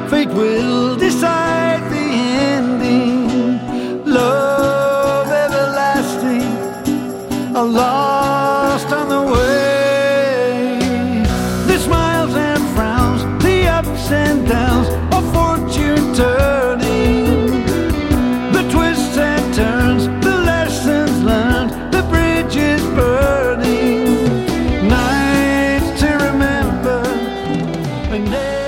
Fate will decide the ending. Love everlasting, lost on the way. The smiles and frowns, the ups and downs of fortune turning. The twists and turns, the lessons learned, the bridges burning. Nights to remember and